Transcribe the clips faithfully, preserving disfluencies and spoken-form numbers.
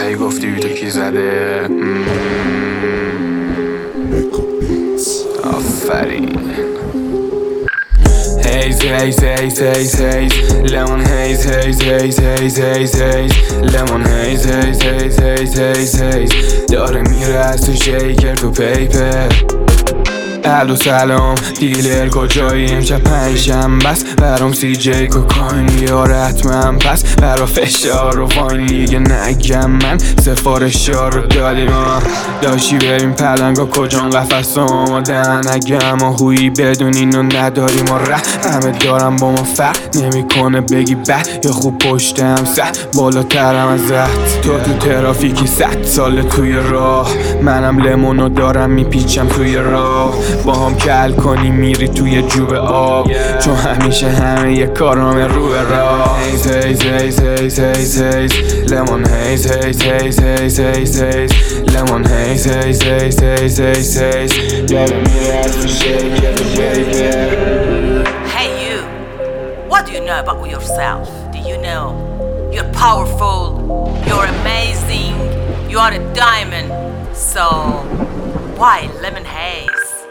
هی گفتی بیتو کی زده؟ آفرین. Haze, haze, haze, haze, haze Lemon haze, haze, haze, haze, haze, haze Lemon haze, haze, haze, haze, haze, haze داره میره از تو شیکر تو پیپر. الو سلام دیلر کجایی؟ امشب پنجشنبه است برام سی جی کوکاین بیار حتما پس برا فشار و واین دیگه نگم من سفارشا رو دادیم. داشتی ببین پلنگا کجان قفص آمادن اگه اما هویی بدون اینو نداریم و ره همه دارم با ما فرق نمیکنه بگی بد یا خوب پشتم سد بالاترم ازت. تو تو ترافیکی صد سال توی راه منم لیمونو دارم میپیچم توی راه با هم کل کنی میری توی جوب آب چون همیشه همه یه کارام رو به راه. هیز هیز هیز هیز هیز هیز لیمون هیز هیز هیز هیز هیز هیز لیمون هیز هیز هیز هیز هیز هیز داره میره از تو شیکر تو بیبر. Hey you, what do you know about yourself? Do you know you're powerful, you're amazing, you are a diamond, so why lemon haze?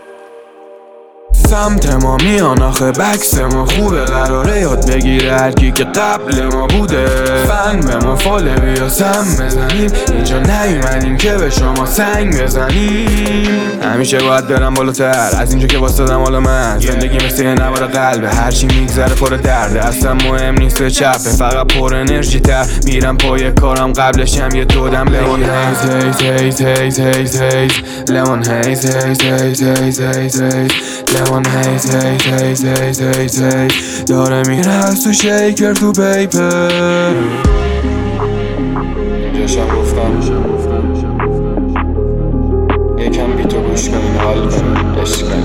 سمت ما میان آخه بکس ما خوبه قراره یاد بگیره هرکی که قبل ما بوده. فن به ما فاله بیا سم بزنیم اینجا نیومدیم که به شما سنگ بزنیم. همیشه باید برم بالاتر از اینجا که واسدم حالا من زندگی مثل یه نوار قلبه هرچی میگذره پر درده اصلا مهم نیست به چپه فقط پر انرژی تر میرم پای کارم قبلشم یه دودم لیمون هیز هیز هیز هیز هیز هیز لیمون هیز هیز هیز هیز هیز هیز لیمون هیز هیز هیز هیز هیز هیز داره میره از تو شیکر تو پیپر. اینجاشم گفتم یکم بی تو گوش کنین حال کنین عشق